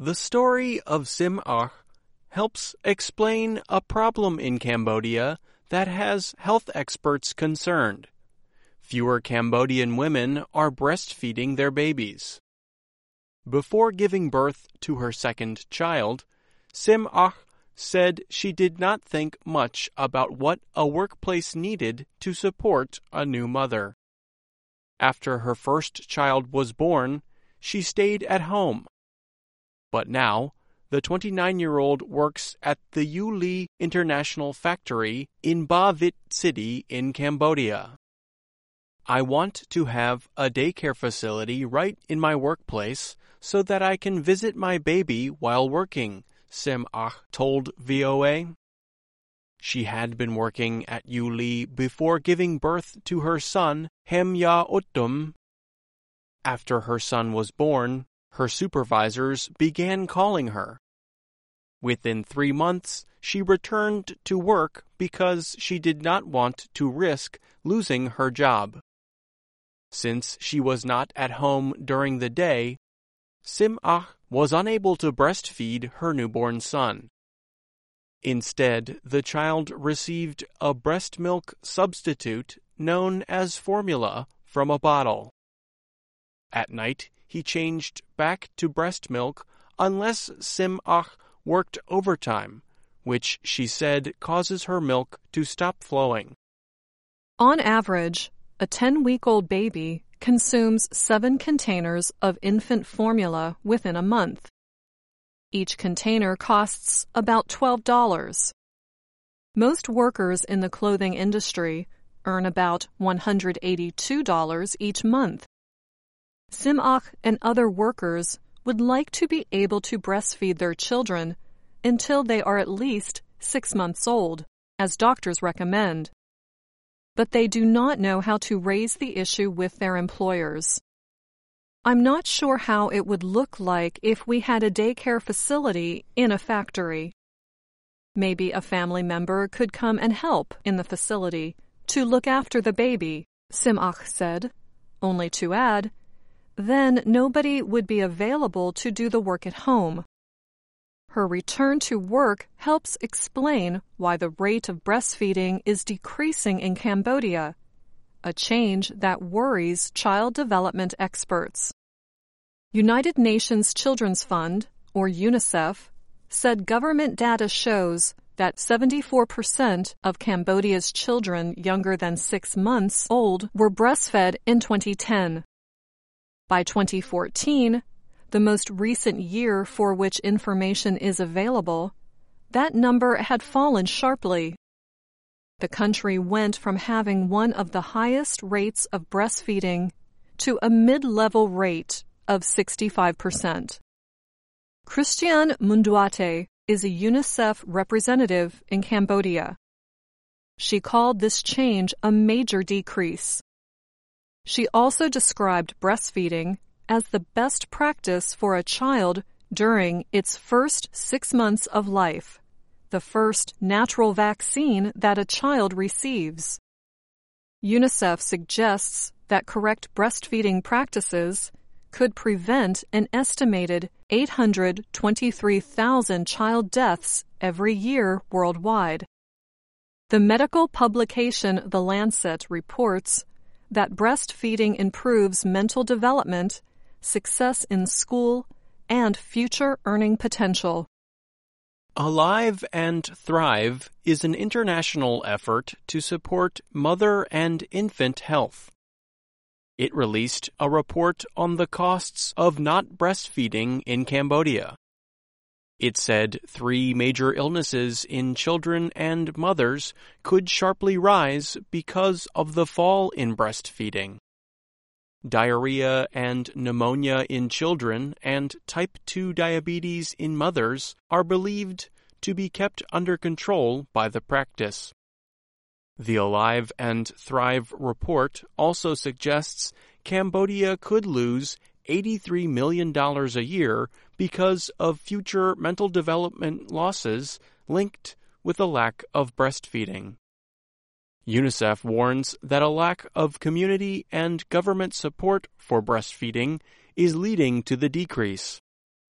The story of Sim Ach helps explain a problem in Cambodia that has health experts concerned. Fewer Cambodian women are breastfeeding their babies. Before giving birth to her second child, Sim Ach said she did not think much about what a workplace needed to support a new mother. After her first child was born, she stayed at home. But now, the 29-year-old works at the Yuli International Factory in Ba Viet City in Cambodia. I want to have a daycare facility right in my workplace so that I can visit my baby while working, Sim Ach told VOA. She had been working at Yuli before giving birth to her son, Hemya Uttum. After her son was born, her supervisors began calling her. Within 3 months, she returned to work because she did not want to risk losing her job. Since she was not at home during the day, Sim Ach was unable to breastfeed her newborn son. Instead, the child received a breast milk substitute known as formula from a bottle. At night, he changed back to breast milk unless Sim Ach worked overtime, which she said causes her milk to stop flowing. On average, a 10-week-old baby consumes 7 containers of infant formula within a month. Each container costs about $12. Most workers in the clothing industry earn about $182 each month. Sim Ach and other workers would like to be able to breastfeed their children until they are at least 6 months old, as doctors recommend. But they do not know how to raise the issue with their employers. I'm not sure how it would look like if we had a daycare facility in a factory. Maybe a family member could come and help in the facility to look after the baby, Sim Ach said, only to add, then nobody would be available to do the work at home. Her return to work helps explain why the rate of breastfeeding is decreasing in Cambodia, a change that worries child development experts. United Nations Children's Fund, or UNICEF, said government data shows that 74% of Cambodia's children younger than 6 months old were breastfed in 2010. By 2014, the most recent year for which information is available, that number had fallen sharply. The country went from having one of the highest rates of breastfeeding to a mid-level rate of 65%. Christiane Munduate is a UNICEF representative in Cambodia. She called this change a major decrease. She also described breastfeeding as the best practice for a child during its first 6 months of life, the first natural vaccine that a child receives. UNICEF suggests that correct breastfeeding practices could prevent an estimated 823,000 child deaths every year worldwide. The medical publication The Lancet reports that breastfeeding improves mental development, success in school, and future earning potential. Alive and Thrive is an international effort to support mother and infant health. It released a report on the costs of not breastfeeding in Cambodia. It said 3 major illnesses in children and mothers could sharply rise because of the fall in breastfeeding. Diarrhea and pneumonia in children and type 2 diabetes in mothers are believed to be kept under control by the practice. The Alive and Thrive report also suggests Cambodia could lose $83 million a year because of future mental development losses linked with a lack of breastfeeding. UNICEF warns that a lack of community and government support for breastfeeding is leading to the decrease.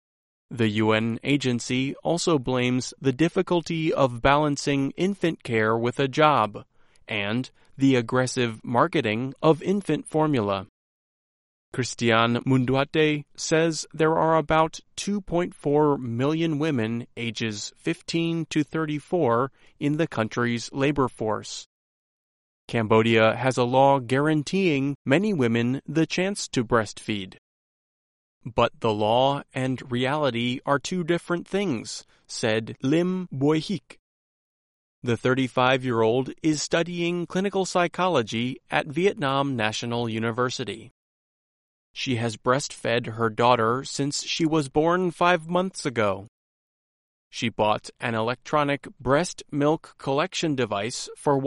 The UN agency also blames the difficulty of balancing infant care with a job and the aggressive marketing of infant formula. Christian Munduate says there are about 2.4 million women ages 15 to 34 in the country's labor force. Cambodia has a law guaranteeing many women the chance to breastfeed. But the law and reality are two different things, said Lim Boy-hik. The 35-year-old is studying clinical psychology at Vietnam National University. She has breastfed her daughter since she was born 5 months ago. She bought an electronic breast milk collection device for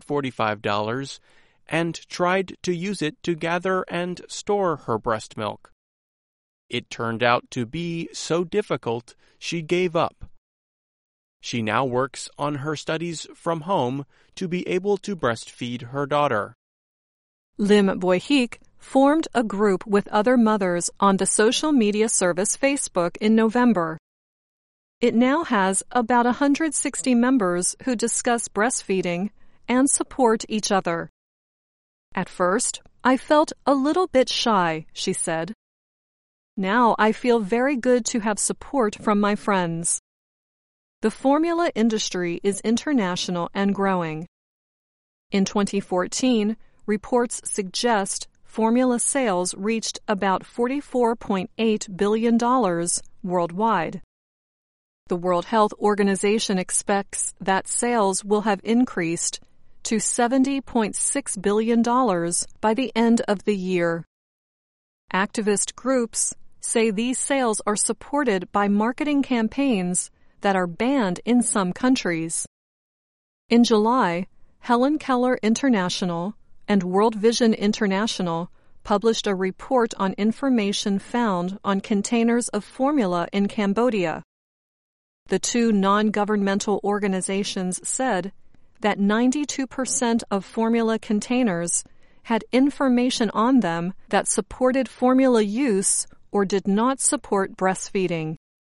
$145 and tried to use it to gather and store her breast milk. It turned out to be so difficult she gave up. She now works on her studies from home to be able to breastfeed her daughter. Lim Boy-hik formed a group with other mothers on the social media service Facebook in November. It now has about 160 members who discuss breastfeeding and support each other. At first, I felt a little bit shy, she said. Now I feel very good to have support from my friends. The formula industry is international and growing. In 2014, reports suggest formula sales reached about $44.8 billion worldwide. The World Health Organization expects that sales will have increased to $70.6 billion by the end of the year. Activist groups say these sales are supported by marketing campaigns that are banned in some countries. In July, Helen Keller International and World Vision International published a report on information found on containers of formula in Cambodia. The two non-governmental organizations said that 92% of formula containers had information on them that supported formula use or did not support breastfeeding.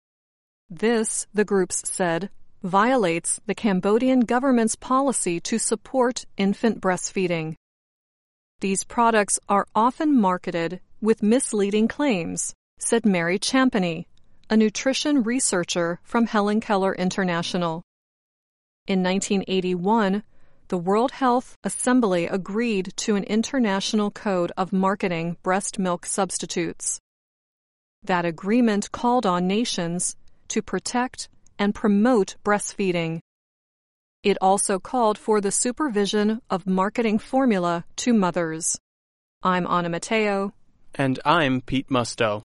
This, the groups said, violates the Cambodian government's policy to support infant breastfeeding. These products are often marketed with misleading claims, said Mary Champany, a nutrition researcher from Helen Keller International. In 1981, the World Health Assembly agreed to an international code of marketing breast milk substitutes. That agreement called on nations to protect and promote breastfeeding. It also called for the supervision of marketing formula to mothers. I'm Anna Mateo. And I'm Pete Musto.